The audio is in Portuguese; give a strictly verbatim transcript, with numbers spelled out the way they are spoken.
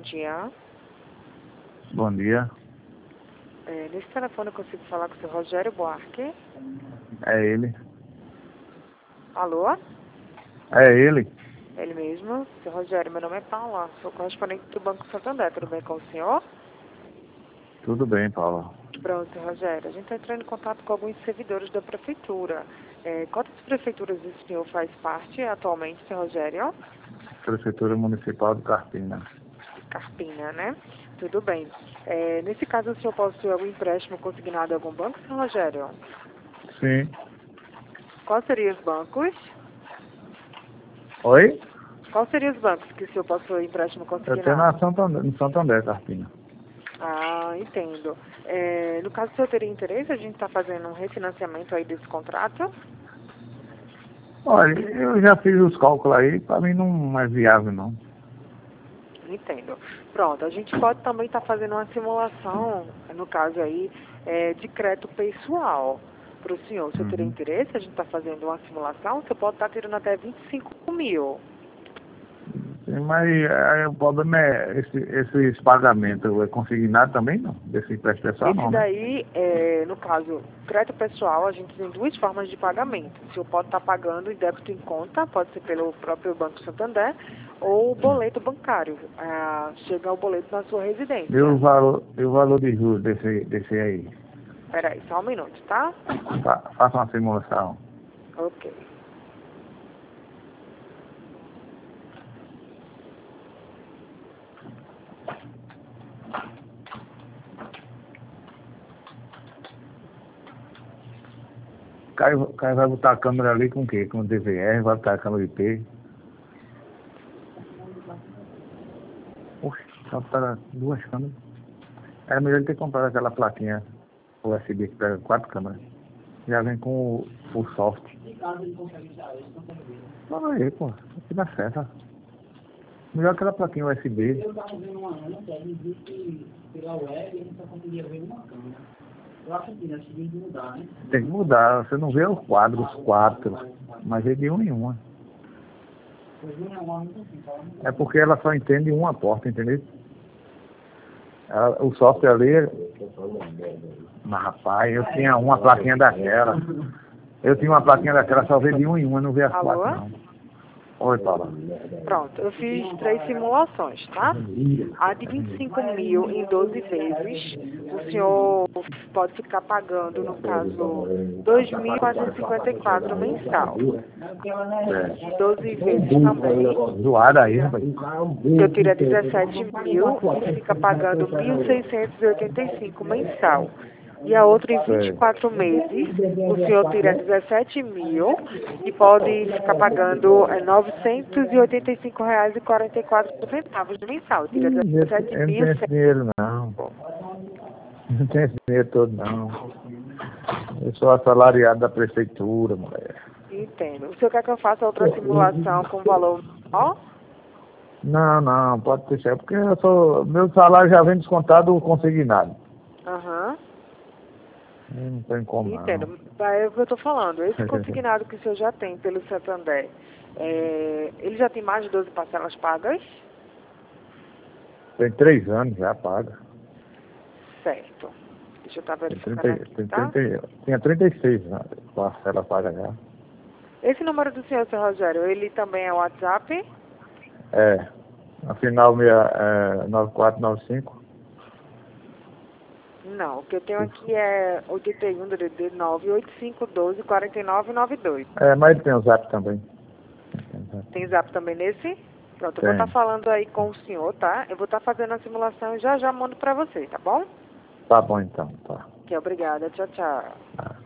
dia. Bom dia. É, nesse telefone eu consigo falar com o seu Rogério Buarque? É ele. Alô? É ele. Ele mesmo. Seu Rogério, meu nome é Paula, sou correspondente do Banco Santander. Tudo bem com o senhor? Tudo bem, Paula. Pronto, seu Rogério. A gente está entrando em contato com alguns servidores da prefeitura. É, quantas prefeituras o senhor faz parte atualmente, seu Rogério? Prefeitura Municipal de Carpina. Carpina, né? Tudo bem. É, nesse caso, o senhor possui algum empréstimo consignado a algum banco, seu Rogério? Sim. Quais seriam os bancos? Oi? Quais seriam os bancos que o senhor possui empréstimo Eu tenho consignado? na Santander, no Santander, Carpina. Ah, entendo. É, no caso, o senhor teria interesse? A gente está fazendo um refinanciamento aí desse contrato? Olha, eu já fiz os cálculos aí, para mim não é viável, não. Entendo. Pronto, a gente pode também estar fazendo uma simulação, no caso aí, é, de crédito pessoal para o senhor. Se o senhor teria Uhum. interesse, a gente está fazendo uma simulação, você pode estar tirando até vinte e cinco mil. Sim, mas é, o problema é esse, esses pagamentos, é consignado também, não? Desse empréstimo pessoal, Esse não, né? daí, é, no caso, crédito pessoal, a gente tem duas formas de pagamento. O senhor pode estar pagando em débito em conta, pode ser pelo próprio Banco Santander, ou o boleto bancário. Ah, chega o boleto na sua E residência. o valor, e o valor de juros desse, desse aí? Peraí, só um minuto, tá? Fa- Faça uma simulação. Ok. Caio, Caio vai botar a câmera ali com o quê? Com o D V R, vai botar a câmera I P. Oxe, só para duas câmeras. Era melhor ele ter comprado aquela plaquinha U S B que pega quatro câmeras. Já vem com o, o soft. Fala aí, pô. Aqui dá certo. Melhor aquela plaquinha U S B. Eu estava vendo uma anta, ele disse que pela web ele só conseguia ver uma câmera. Eu acho que nós temos que mudar, né? Tem que mudar. Você não vê os quadros, os quatro. Mas é de uma em uma. Pois não é uma muito assim, fala muito. É porque ela só entende uma porta, entendeu? Ela- o software ali... Mas rapaz, eu tinha uma plaquinha daquela. Eu tinha uma plaquinha daquela, só vê de uma em uma, não vê as Alô? quatro não. Oi, Paula. Pronto, eu fiz três simulações, tá? A de vinte e cinco mil em doze vezes, o senhor pode ficar pagando, no caso, dois mil quatrocentos e cinquenta e quatro mensal. É. Em doze vezes também, Zoada aí, rapaz. o senhor tira dezessete mil e fica pagando mil seiscentos e oitenta e cinco mensal. E a outra em vinte e quatro meses, o senhor tira dezessete mil e pode ficar pagando é, novecentos e oitenta e cinco reais e quarenta e quatro centavos mensal. Tira Ih, dezessete Eu não mil. tenho esse dinheiro, não. Não tenho esse dinheiro todo, não. Eu sou assalariado da prefeitura, mulher. Entendo. O senhor quer que eu faça outra simulação com valor menor? Não, não, pode deixar. Porque eu sou, meu salário já vem descontado consignado. Aham. Eu não tem como, não. Entendo. É o que eu estou falando. Esse consignado que o senhor já tem pelo Santander, é, ele já tem mais de doze parcelas pagas? Tem três anos já, paga. Certo. Deixa eu estar Tem verificando trinta, aqui, tem tá? trinta, tinha trinta e seis, né? Parcela paga já. Esse número do senhor, seu Rogério, ele também é WhatsApp? É. Afinal, minha, é, nove quatro nove cinco. Não, o que eu tenho aqui é oitenta e um, D D D nove oito cinco um dois, quatro nove nove dois. É, mas tem o zap também. Tem o zap. Tem zap também nesse? Pronto, eu vou Tem. estar falando aí com o senhor, tá? Eu vou estar fazendo a simulação e já já mando pra você, tá bom? Tá bom então, tá. Ok, obrigada. Tchau, tchau. Tá.